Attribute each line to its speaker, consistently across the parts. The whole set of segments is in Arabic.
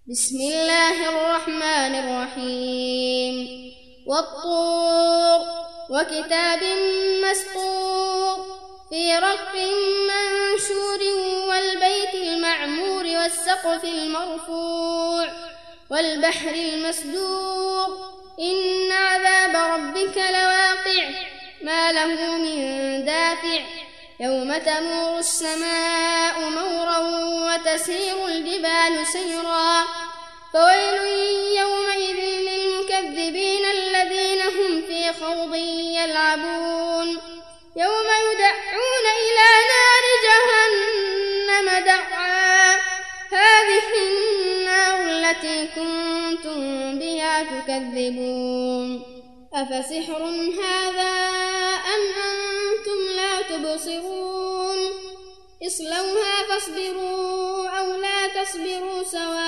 Speaker 1: بسم الله الرحمن الرحيم والطور وكتاب مسطور في رق منشور والبيت المعمور والسقف المرفوع والبحر المسجور إن عذاب ربك لواقع ما له من دافع يوم تمور السماء مورا وتسير الجبال سيرا فويل يومئذ للمكذبين الذين هم في خوض يلعبون يوم يدعون إلى نار جهنم دعا هذه النار التي كنتم بها تكذبون أفسحر هذا أم أنتم لا تبصرون اصلوها فاصبروا أو لا تصبروا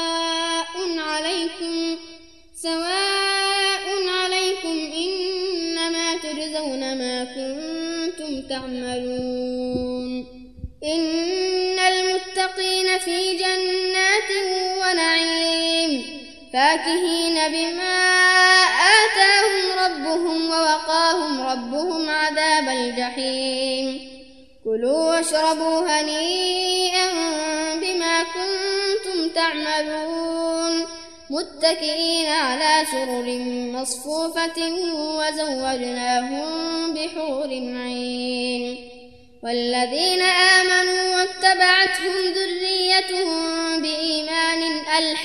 Speaker 1: سواء عليكم إنما تجزون ما كنتم تعملون إن المتقين في جنات ونعيم فاكهين بما آتاهم ربهم ووقاهم ربهم عذاب الجحيم كلوا واشربوا هنيئا بما كنتم تعملون متكئين على سرر مصفوفة وزوجناهم بحور عين والذين آمنوا واتبعتهم ذريتهم بإيمان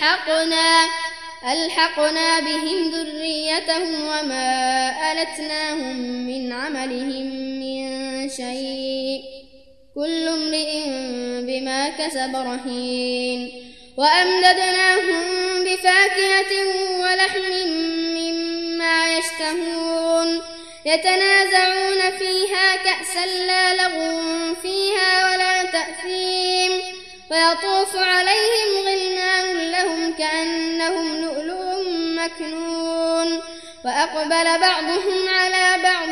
Speaker 1: ألحقنا بهم ذريتهم وما ألتناهم من عملهم من شيء كل امرئ بما كسب رهين وأمددناهم بفاكهة ولحم مما يشتهون يتنازعون فيها كأسا لا لغو فيها ولا تأثيم ويطوف عليهم غلمان لهم كأنهم لؤلؤ مكنون وأقبل بعضهم على بعض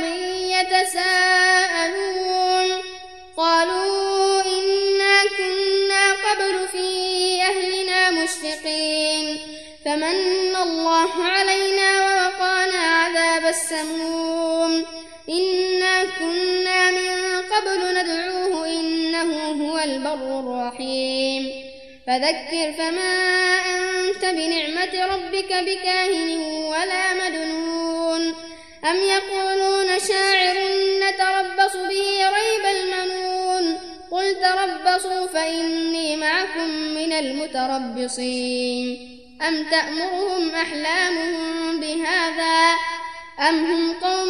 Speaker 1: يتساءلون قالوا إنا كنا قبل في أهلنا مشفقين فمن الله علينا ووقانا عذاب السموم إنا كنا من قبل ندعوه إنه هو البر الرحيم فذكر فما أنت بنعمة ربك بكاهن ولا مجنون أم يقولون شاعر نتربص به ريب المنون قل تربصوا فإني معكم من المتربصين أم تأمرهم أحلامهم بهذا أم هم قوم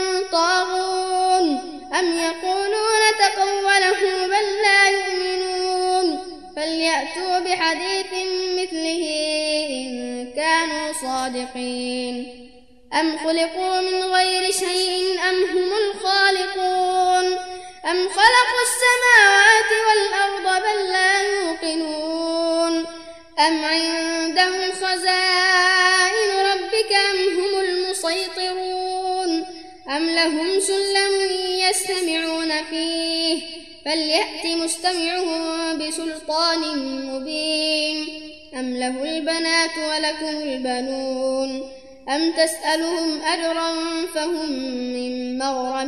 Speaker 1: طاغون أم يقولون تقوله بل لا يؤمنون فليأتوا بحديث مثله إن كانوا صادقين أم خلقوا من غير شيء أم هم الخالقون أم خلقوا السماوات والأرض بل لا يوقنون أم عندهم خزائن ربك أم هم المسيطرون أم لهم سلم يستمعون فيه فليأت مستمعهم بسلطان مبين أم له البنات ولكم البنون أم تسألهم أجرا فهم من مغرم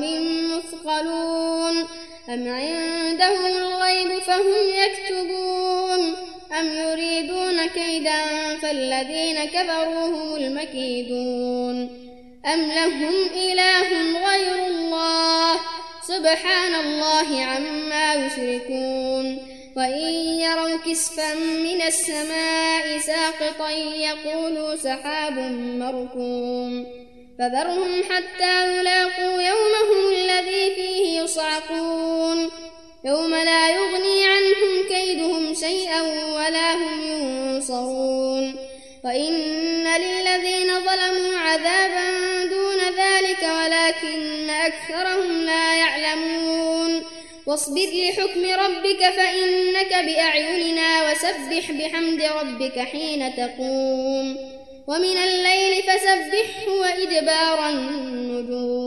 Speaker 1: مثقلون أم عندهم الغيب فهم يكتبون أم يريدون كيدا فالذين كفروا هم المكيدون أم لهم إله غير الله سبحان الله عما يشركون وإن يروا كسفا من السماء ساقطا يقولوا سحاب مركوم فذرهم حتى يلاقوا يومهم الذي فيه يصعقون يوم لا يغني عنهم كيدهم شيئا ولا هم ينصرون وإن للذين ظلموا عذابا دون ذلك ولكن أكثرهم لا يعلمون واصبر لحكم ربك فإنك بأعيننا وسبح بحمد ربك حين تقوم ومن الليل فسبحه وإدبار النجوم